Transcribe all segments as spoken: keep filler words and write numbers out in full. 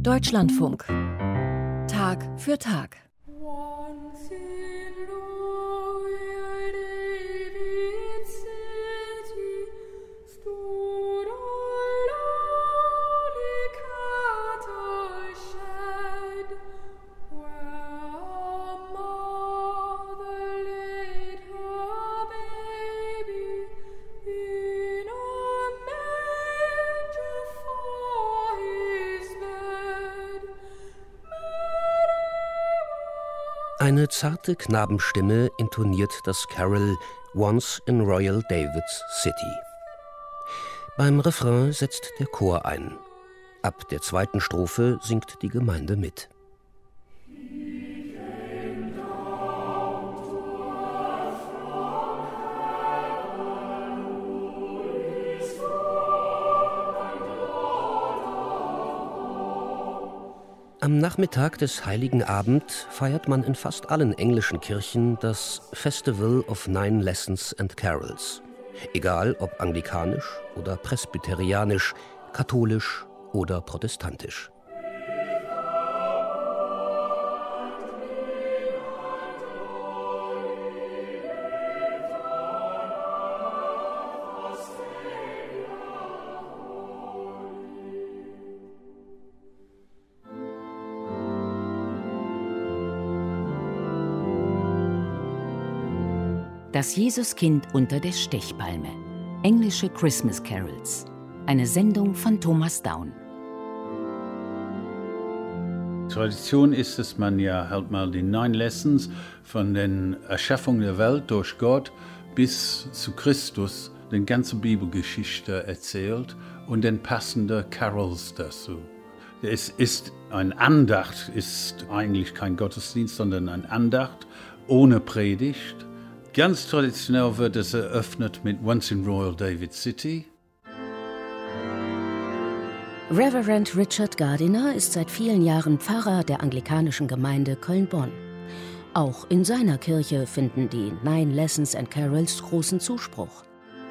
Deutschlandfunk. Tag für Tag. Eine zarte Knabenstimme intoniert das Carol Once in Royal David's City. Beim Refrain setzt der Chor ein. Ab der zweiten Strophe singt die Gemeinde mit. Am Nachmittag des Heiligen Abend feiert man in fast allen englischen Kirchen das Festival of Nine Lessons and Carols. Egal ob anglikanisch oder presbyterianisch, katholisch oder protestantisch. Das Jesuskind unter der Stechpalme. Englische Christmas Carols. Eine Sendung von Thomas Daun. Tradition ist, dass man ja halt mal die Nine Lessons von der Erschaffung der Welt durch Gott bis zu Christus, die ganze Bibelgeschichte erzählt und dann passende Carols dazu. Es ist ein Andacht, ist eigentlich kein Gottesdienst, sondern ein Andacht ohne Predigt. Ganz traditionell wird es eröffnet mit Once in Royal David's City. Reverend Richard Gardiner ist seit vielen Jahren Pfarrer der anglikanischen Gemeinde Köln-Bonn. Auch in seiner Kirche finden die Nine Lessons and Carols großen Zuspruch.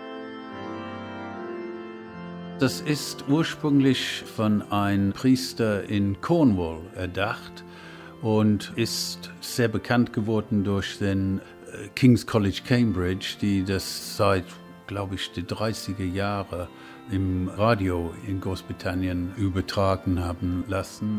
Das ist ursprünglich von einem Priester in Cornwall erdacht und ist sehr bekannt geworden durch den King's College Cambridge, die das seit, glaube ich, die dreißiger Jahre im Radio in Großbritannien übertragen haben lassen.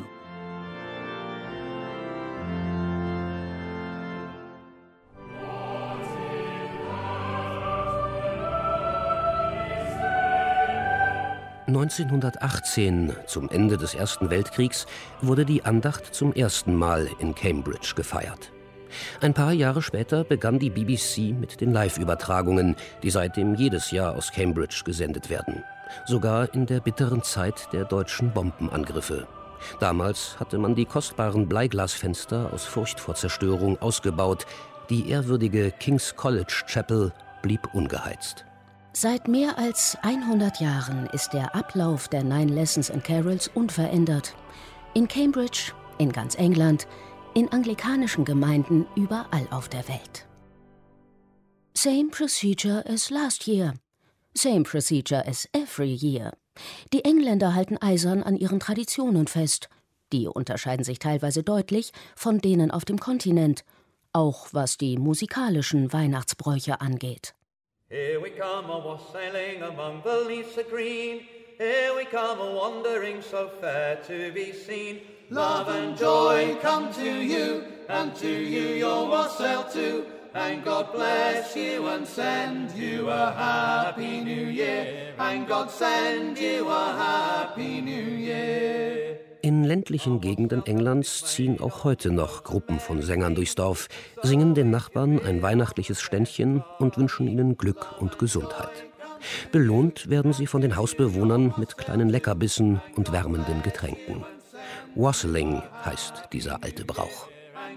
neunzehnhundertachtzehn, zum Ende des Ersten Weltkriegs, wurde die Andacht zum ersten Mal in Cambridge gefeiert. Ein paar Jahre später begann die B B C mit den Live-Übertragungen, die seitdem jedes Jahr aus Cambridge gesendet werden. Sogar in der bitteren Zeit der deutschen Bombenangriffe. Damals hatte man die kostbaren Bleiglasfenster aus Furcht vor Zerstörung ausgebaut. Die ehrwürdige King's College Chapel blieb ungeheizt. Seit mehr als hundert Jahren ist der Ablauf der Nine Lessons and Carols unverändert. In Cambridge, in ganz England, in anglikanischen Gemeinden überall auf der Welt. Same procedure as last year. Same procedure as every year. Die Engländer halten eisern an ihren Traditionen fest. Die unterscheiden sich teilweise deutlich von denen auf dem Kontinent, auch was die musikalischen Weihnachtsbräuche angeht. Here we come a wassailing among the leaves of green. Here we come a wandering so fair to be seen. Love and joy come to you, and to you your wassail too. And God bless you and send you a happy new year. And God send you a happy new year. In ländlichen Gegenden Englands ziehen auch heute noch Gruppen von Sängern durchs Dorf, singen den Nachbarn ein weihnachtliches Ständchen und wünschen ihnen Glück und Gesundheit. Belohnt werden sie von den Hausbewohnern mit kleinen Leckerbissen und wärmenden Getränken. Wassailing heißt dieser alte Brauch.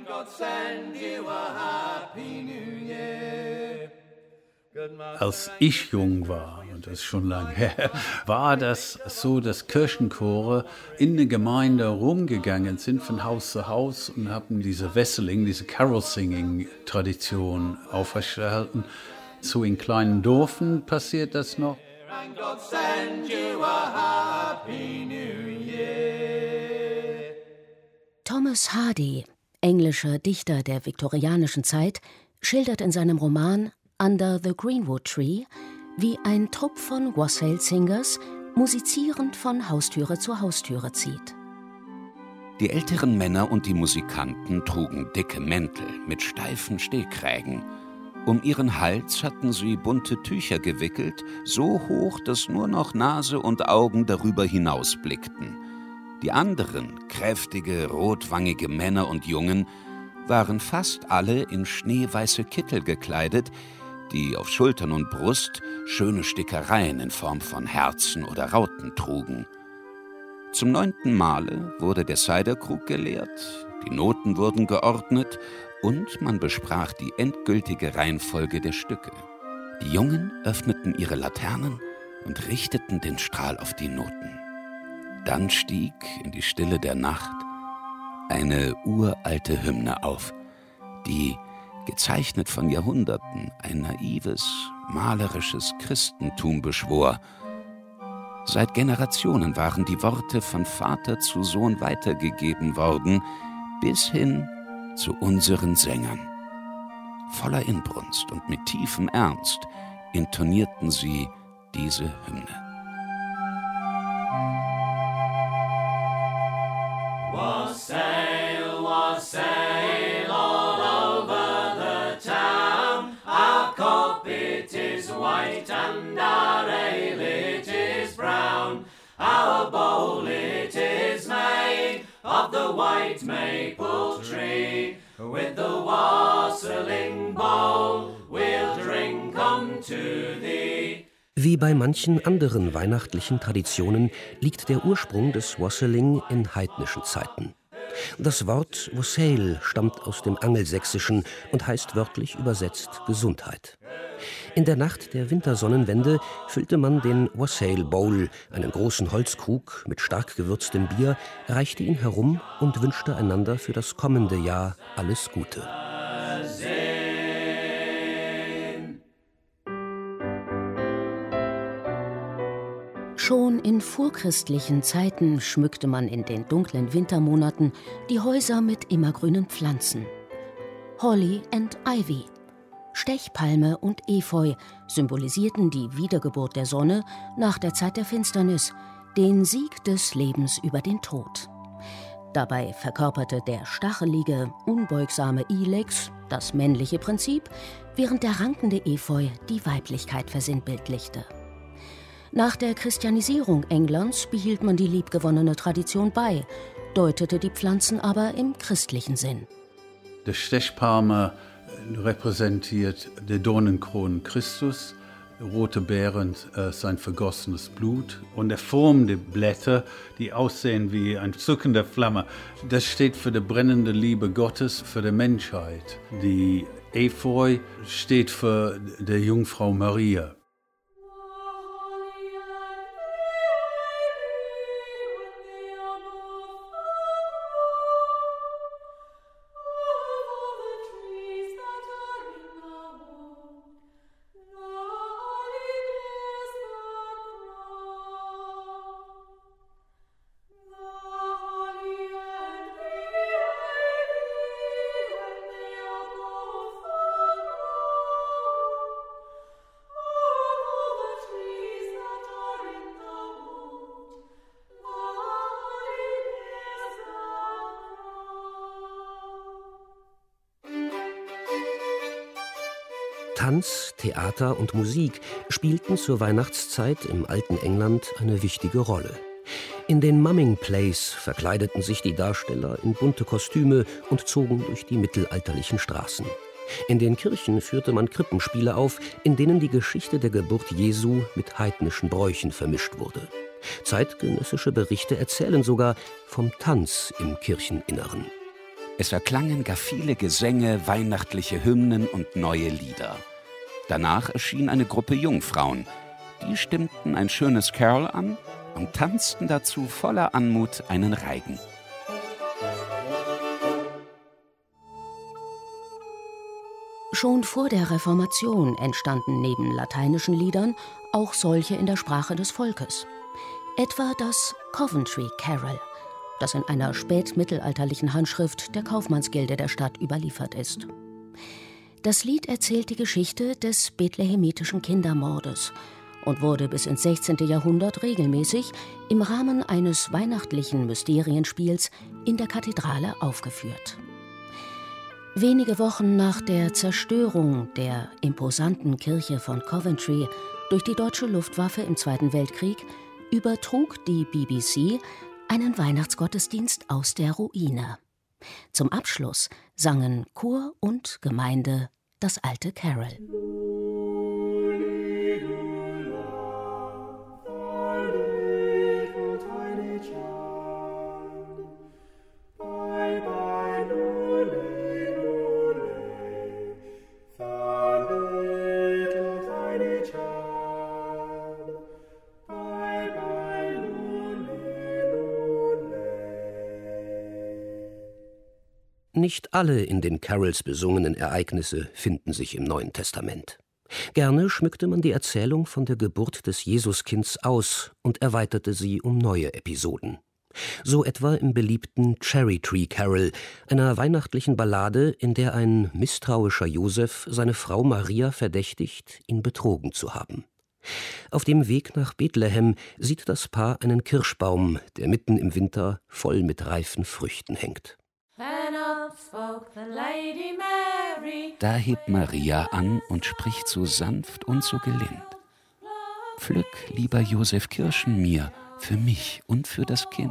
Als ich jung war, und das ist schon lange her, war das so, dass Kirchenchore in der Gemeinde rumgegangen sind von Haus zu Haus und haben diese Wassailing, diese Carol-Singing-Tradition aufrechterhalten. So in kleinen Dörfern passiert das noch. And God send you a happy new year. Thomas Hardy, englischer Dichter der viktorianischen Zeit, schildert in seinem Roman Under the Greenwood Tree, wie ein Trupp von Wassail Singers musizierend von Haustüre zu Haustüre zieht. Die älteren Männer und die Musikanten trugen dicke Mäntel mit steifen Stehkragen. Um ihren Hals hatten sie bunte Tücher gewickelt, so hoch, dass nur noch Nase und Augen darüber hinausblickten. Die anderen, kräftige, rotwangige Männer und Jungen, waren fast alle in schneeweiße Kittel gekleidet, die auf Schultern und Brust schöne Stickereien in Form von Herzen oder Rauten trugen. Zum neunten Male wurde der Ciderkrug geleert, die Noten wurden geordnet und man besprach die endgültige Reihenfolge der Stücke. Die Jungen öffneten ihre Laternen und richteten den Strahl auf die Noten. Dann stieg in die Stille der Nacht eine uralte Hymne auf, die, gezeichnet von Jahrhunderten, ein naives, malerisches Christentum beschwor. Seit Generationen waren die Worte von Vater zu Sohn weitergegeben worden, bis hin zu unseren Sängern. Voller Inbrunst und mit tiefem Ernst intonierten sie diese Hymne. Wassail, wassail all over the town. Our cup it is white and our ale it is brown. Our bowl it is made of the white maple tree. With the wassailing bowl we'll drink unto thee. Wie bei manchen anderen weihnachtlichen Traditionen liegt der Ursprung des Wassailing in heidnischen Zeiten. Das Wort Wassail stammt aus dem Angelsächsischen und heißt wörtlich übersetzt Gesundheit. In der Nacht der Wintersonnenwende füllte man den Wassail Bowl, einen großen Holzkrug mit stark gewürztem Bier, reichte ihn herum und wünschte einander für das kommende Jahr alles Gute. Schon in vorchristlichen Zeiten schmückte man in den dunklen Wintermonaten die Häuser mit immergrünen Pflanzen. Holly and Ivy, Stechpalme und Efeu symbolisierten die Wiedergeburt der Sonne nach der Zeit der Finsternis, den Sieg des Lebens über den Tod. Dabei verkörperte der stachelige, unbeugsame Ilex das männliche Prinzip, während der rankende Efeu die Weiblichkeit versinnbildlichte. Nach der Christianisierung Englands behielt man die liebgewonnene Tradition bei, deutete die Pflanzen aber im christlichen Sinn. Der Stechpalme repräsentiert die Dornenkronen Christus, rote Beeren äh, sein vergossenes Blut und der Form der Blätter, die aussehen wie eine zuckende Flamme. Das steht für die brennende Liebe Gottes für die Menschheit. Die Efeu steht für die Jungfrau Maria. Tanz, Theater und Musik spielten zur Weihnachtszeit im alten England eine wichtige Rolle. In den Mumming Plays verkleideten sich die Darsteller in bunte Kostüme und zogen durch die mittelalterlichen Straßen. In den Kirchen führte man Krippenspiele auf, in denen die Geschichte der Geburt Jesu mit heidnischen Bräuchen vermischt wurde. Zeitgenössische Berichte erzählen sogar vom Tanz im Kircheninneren. Es erklangen gar viele Gesänge, weihnachtliche Hymnen und neue Lieder. Danach erschien eine Gruppe Jungfrauen. Die stimmten ein schönes Carol an und tanzten dazu voller Anmut einen Reigen. Schon vor der Reformation entstanden neben lateinischen Liedern auch solche in der Sprache des Volkes. Etwa das Coventry Carol, das in einer spätmittelalterlichen Handschrift der Kaufmannsgilde der Stadt überliefert ist. Das Lied erzählt die Geschichte des bethlehemitischen Kindermordes und wurde bis ins sechzehnte. Jahrhundert regelmäßig im Rahmen eines weihnachtlichen Mysterienspiels in der Kathedrale aufgeführt. Wenige Wochen nach der Zerstörung der imposanten Kirche von Coventry durch die deutsche Luftwaffe im Zweiten Weltkrieg übertrug die B B C einen Weihnachtsgottesdienst aus der Ruine. Zum Abschluss sangen Chor und Gemeinde das alte Carol. Nicht alle in den Carols besungenen Ereignisse finden sich im Neuen Testament. Gerne schmückte man die Erzählung von der Geburt des Jesuskinds aus und erweiterte sie um neue Episoden. So etwa im beliebten Cherry Tree Carol, einer weihnachtlichen Ballade, in der ein misstrauischer Josef seine Frau Maria verdächtigt, ihn betrogen zu haben. Auf dem Weg nach Bethlehem sieht das Paar einen Kirschbaum, der mitten im Winter voll mit reifen Früchten hängt. Da hebt Maria an und spricht so sanft und so gelind: Pflück, lieber Josef, Kirschen mir, für mich und für das Kind.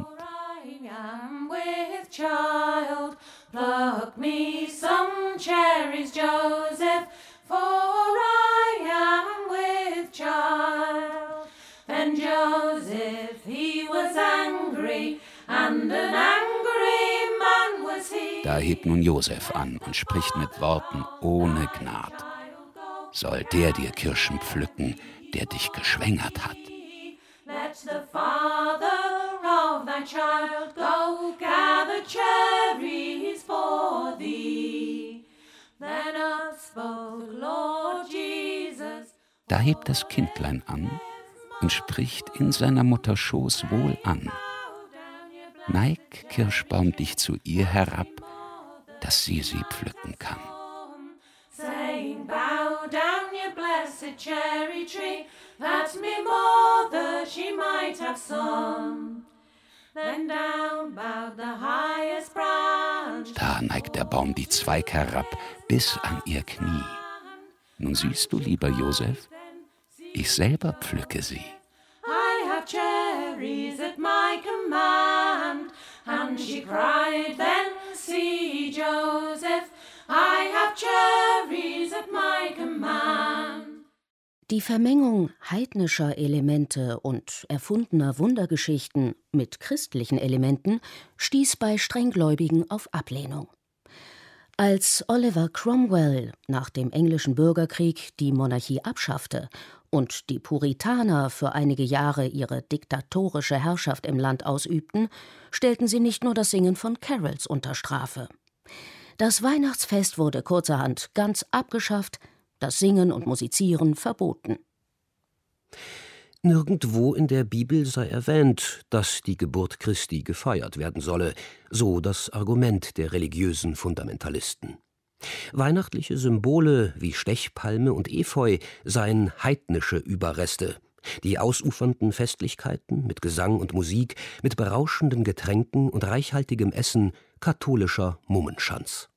Pluck me some cherries, Joseph, for I am with child. Then Joseph, he was angry, and an angry man was he. Da hebt nun Josef an und spricht mit Worten ohne Gnad. Soll der dir Kirschen pflücken, der dich geschwängert hat? Let the father of thy child go gather cherries for thee. Then up spoke Lord Jesus. Da hebt das Kindlein an und spricht in seiner Mutter Schoß wohl an. Neig, Kirschbaum, dich zu ihr herab, dass sie sie pflücken kann. Saying, bow down, you blessed cherry tree, that me mother she might have some. Then down bowed the highest branch. Da neigt der Baum die Zweig herab, bis an ihr Knie. Nun siehst du, lieber Josef, ich selber pflücke sie. I have cherries at my command. And she cried, then see, Joseph, I have cherries at my command. Die Vermengung heidnischer Elemente und erfundener Wundergeschichten mit christlichen Elementen stieß bei Strenggläubigen auf Ablehnung. Als Oliver Cromwell nach dem englischen Bürgerkrieg die Monarchie abschaffte und die Puritaner für einige Jahre ihre diktatorische Herrschaft im Land ausübten, stellten sie nicht nur das Singen von Carols unter Strafe. Das Weihnachtsfest wurde kurzerhand ganz abgeschafft, das Singen und Musizieren verboten. Nirgendwo in der Bibel sei erwähnt, dass die Geburt Christi gefeiert werden solle, so das Argument der religiösen Fundamentalisten. Weihnachtliche Symbole wie Stechpalme und Efeu seien heidnische Überreste. Die ausufernden Festlichkeiten mit Gesang und Musik, mit berauschenden Getränken und reichhaltigem Essen katholischer Mummenschanz.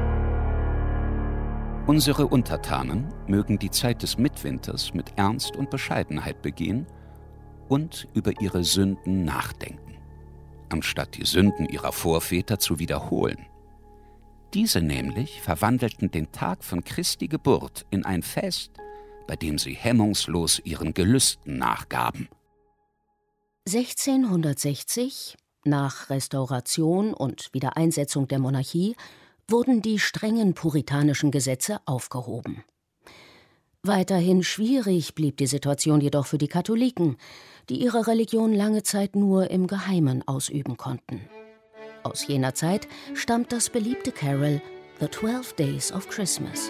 Unsere Untertanen mögen die Zeit des Mitwinters mit Ernst und Bescheidenheit begehen und über ihre Sünden nachdenken, anstatt die Sünden ihrer Vorväter zu wiederholen. Diese nämlich verwandelten den Tag von Christi Geburt in ein Fest, bei dem sie hemmungslos ihren Gelüsten nachgaben. sechzehnhundertsechzig, nach Restauration und Wiedereinsetzung der Monarchie, wurden die strengen puritanischen Gesetze aufgehoben. Weiterhin schwierig blieb die Situation jedoch für die Katholiken, die ihre Religion lange Zeit nur im Geheimen ausüben konnten. Aus jener Zeit stammt das beliebte Carol The Twelve Days of Christmas.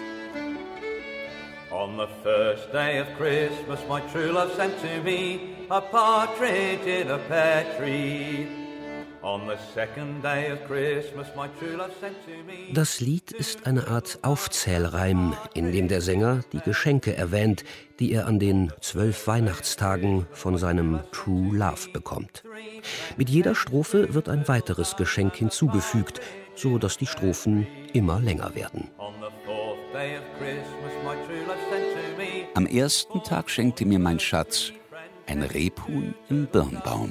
On the first day of Christmas my true love sent to me a partridge in a pear tree. Das Lied ist eine Art Aufzählreim, in dem der Sänger die Geschenke erwähnt, die er an den zwölf Weihnachtstagen von seinem True Love bekommt. Mit jeder Strophe wird ein weiteres Geschenk hinzugefügt, so dass die Strophen immer länger werden. Am ersten Tag schenkte mir mein Schatz ein Rebhuhn im Birnbaum.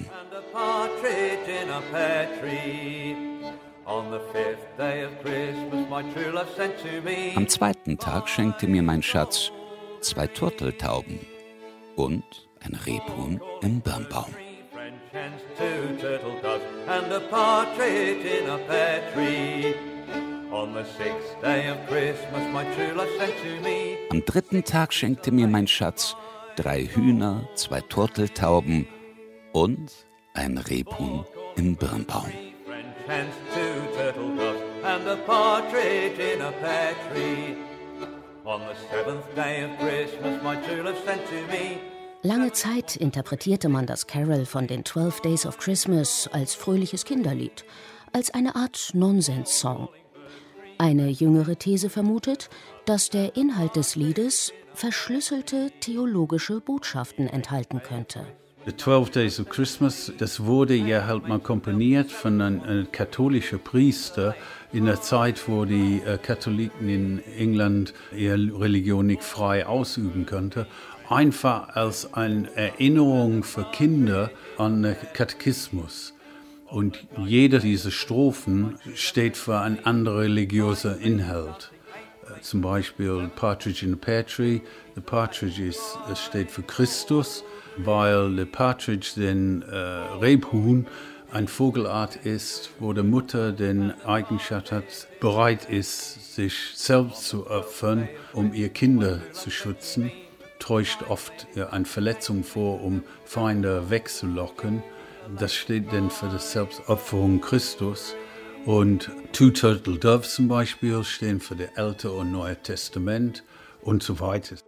Am zweiten Tag schenkte mir mein Schatz zwei Turteltauben und ein Rebhuhn im Birnbaum. Am dritten Tag schenkte mir mein Schatz drei Hühner, zwei Turteltauben und ein Rebhuhn im Birnbaum. Lange Zeit interpretierte man das Carol von den Twelve Days of Christmas als fröhliches Kinderlied, als eine Art Nonsens-Song. Eine jüngere These vermutet, dass der Inhalt des Liedes verschlüsselte theologische Botschaften enthalten könnte. The Twelve Days of Christmas, das wurde ja halt mal komponiert von einem, einem katholischen Priester in der Zeit, wo die äh, Katholiken in England ihre Religion nicht frei ausüben konnten. Einfach als eine Erinnerung für Kinder an den Katechismus. Und jede dieser Strophen steht für einen anderen religiösen Inhalt. Zum Beispiel Partridge in a Pear Tree. The Partridge ist, es steht für Christus, weil der Partridge, den äh, Rebhuhn, ein Vogelart ist, wo die Mutter den Eigenschaft hat, bereit ist, sich selbst zu opfern, um ihre Kinder zu schützen. Täuscht oft ja, eine Verletzung vor, um Feinde wegzulocken. Das steht dann für die Selbstopferung Christus. Und Two Turtle Doves zum Beispiel stehen für das Alte und Neue Testament und so weiter.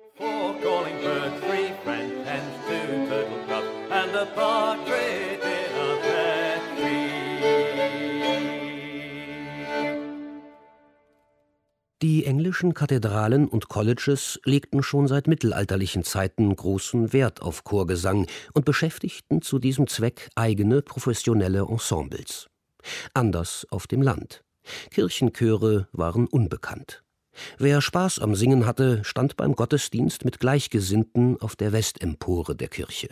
Die englischen Kathedralen und Colleges legten schon seit mittelalterlichen Zeiten großen Wert auf Chorgesang und beschäftigten zu diesem Zweck eigene professionelle Ensembles. Anders auf dem Land. Kirchenchöre waren unbekannt. Wer Spaß am Singen hatte, stand beim Gottesdienst mit Gleichgesinnten auf der Westempore der Kirche.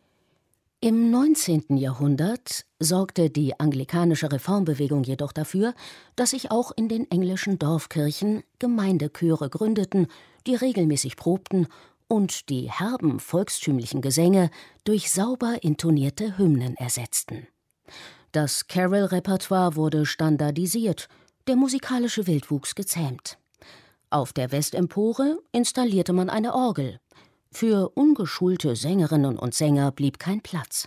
Im neunzehnten Jahrhundert sorgte die anglikanische Reformbewegung jedoch dafür, dass sich auch in den englischen Dorfkirchen Gemeindechöre gründeten, die regelmäßig probten und die herben volkstümlichen Gesänge durch sauber intonierte Hymnen ersetzten. Das Carol-Repertoire wurde standardisiert, der musikalische Wildwuchs gezähmt. Auf der Westempore installierte man eine Orgel. Für ungeschulte Sängerinnen und Sänger blieb kein Platz.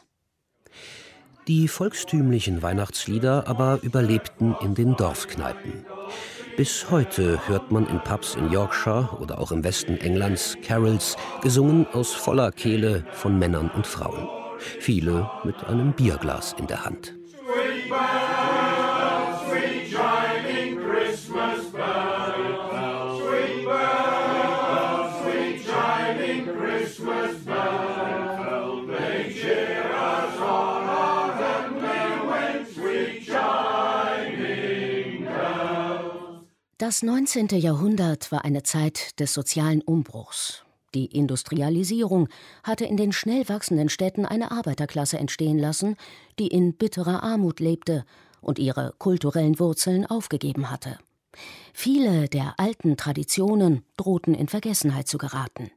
Die volkstümlichen Weihnachtslieder aber überlebten in den Dorfkneipen. Bis heute hört man in Pubs in Yorkshire oder auch im Westen Englands Carols, gesungen aus voller Kehle von Männern und Frauen. Viele mit einem Bierglas in der Hand. Sweet bells, sweet chiming Christmas bells, sweet bells, sweet chiming Christmas bells, they cheer us on our heavenly way, sweet chiming bells. Das neunzehnte Jahrhundert war eine Zeit des sozialen Umbruchs. Die Industrialisierung hatte in den schnell wachsenden Städten eine Arbeiterklasse entstehen lassen, die in bitterer Armut lebte und ihre kulturellen Wurzeln aufgegeben hatte. Viele der alten Traditionen drohten in Vergessenheit zu geraten.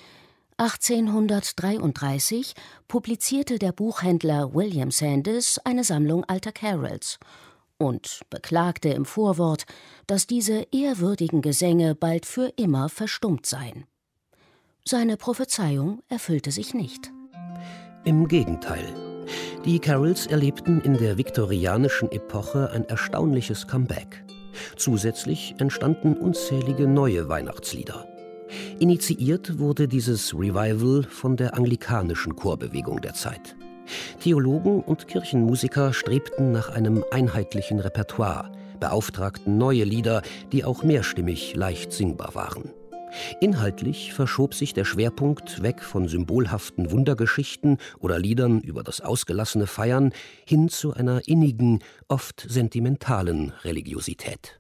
achtzehnhundertdreiunddreißig publizierte der Buchhändler William Sandys eine Sammlung alter Carols und beklagte im Vorwort, dass diese ehrwürdigen Gesänge bald für immer verstummt seien. Seine Prophezeiung erfüllte sich nicht. Im Gegenteil. Die Carols erlebten in der viktorianischen Epoche ein erstaunliches Comeback. Zusätzlich entstanden unzählige neue Weihnachtslieder. Initiiert wurde dieses Revival von der anglikanischen Chorbewegung der Zeit. Theologen und Kirchenmusiker strebten nach einem einheitlichen Repertoire, beauftragten neue Lieder, die auch mehrstimmig leicht singbar waren. Inhaltlich verschob sich der Schwerpunkt weg von symbolhaften Wundergeschichten oder Liedern über das ausgelassene Feiern hin zu einer innigen, oft sentimentalen Religiosität.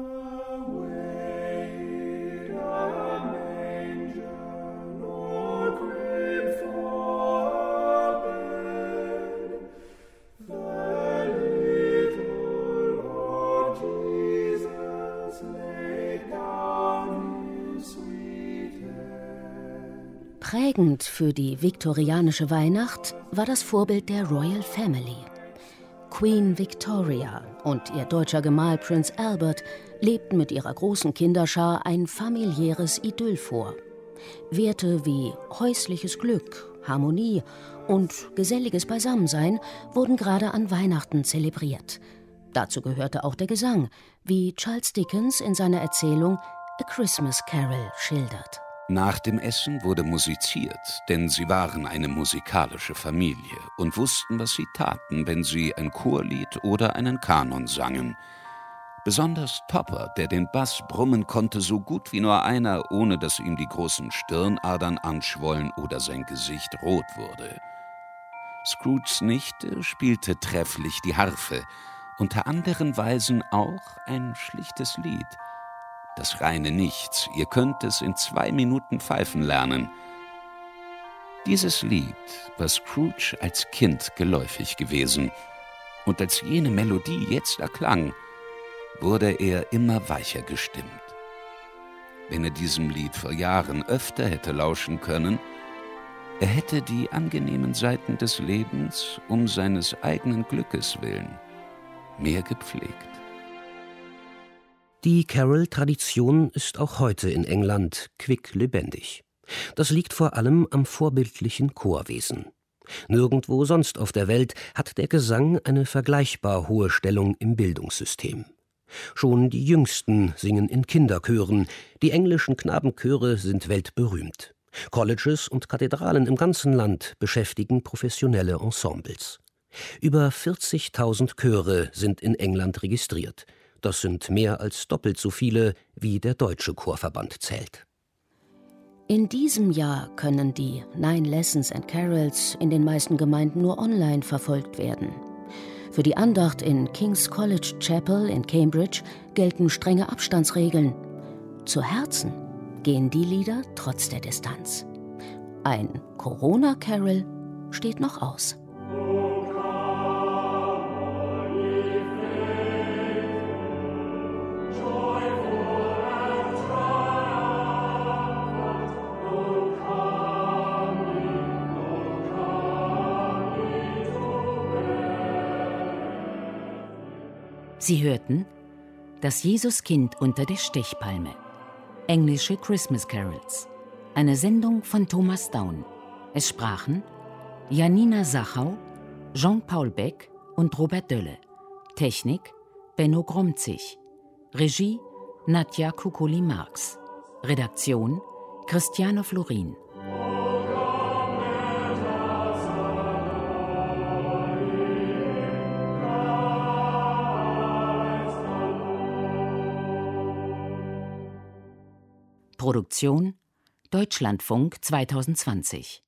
Prägend für die viktorianische Weihnacht war das Vorbild der Royal Family. Queen Victoria und ihr deutscher Gemahl Prince Albert lebten mit ihrer großen Kinderschar ein familiäres Idyll vor. Werte wie häusliches Glück, Harmonie und geselliges Beisammensein wurden gerade an Weihnachten zelebriert. Dazu gehörte auch der Gesang, wie Charles Dickens in seiner Erzählung A Christmas Carol schildert. Nach dem Essen wurde musiziert, denn sie waren eine musikalische Familie und wussten, was sie taten, wenn sie ein Chorlied oder einen Kanon sangen. Besonders Topper, der den Bass brummen konnte, so gut wie nur einer, ohne dass ihm die großen Stirnadern anschwollen oder sein Gesicht rot wurde. Scrooges Nichte spielte trefflich die Harfe, unter anderen Weisen auch ein schlichtes Lied. Das reine Nichts, ihr könnt es in zwei Minuten pfeifen lernen. Dieses Lied war Scrooge als Kind geläufig gewesen, und als jene Melodie jetzt erklang, wurde er immer weicher gestimmt. Wenn er diesem Lied vor Jahren öfter hätte lauschen können, er hätte die angenehmen Seiten des Lebens um seines eigenen Glückes willen mehr gepflegt. Die Carol-Tradition ist auch heute in England quicklebendig. Das liegt vor allem am vorbildlichen Chorwesen. Nirgendwo sonst auf der Welt hat der Gesang eine vergleichbar hohe Stellung im Bildungssystem. Schon die Jüngsten singen in Kinderchören, die englischen Knabenchöre sind weltberühmt. Colleges und Kathedralen im ganzen Land beschäftigen professionelle Ensembles. Über vierzigtausend Chöre sind in England registriert. Das sind mehr als doppelt so viele, wie der Deutsche Chorverband zählt. In diesem Jahr können die Nine Lessons and Carols in den meisten Gemeinden nur online verfolgt werden. Für die Andacht in King's College Chapel in Cambridge gelten strenge Abstandsregeln. Zu Herzen gehen die Lieder trotz der Distanz. Ein Corona-Carol steht noch aus. Sie hörten Das Jesuskind unter der Stechpalme, englische Christmas Carols, eine Sendung von Thomas Daun. Es sprachen Janina Sachau, Jean-Paul Beck und Robert Dölle. Technik Benno Gromzig. Regie Nadja Kukuli-Marx. Redaktion Christiane Florin. Produktion Deutschlandfunk zwanzig zwanzig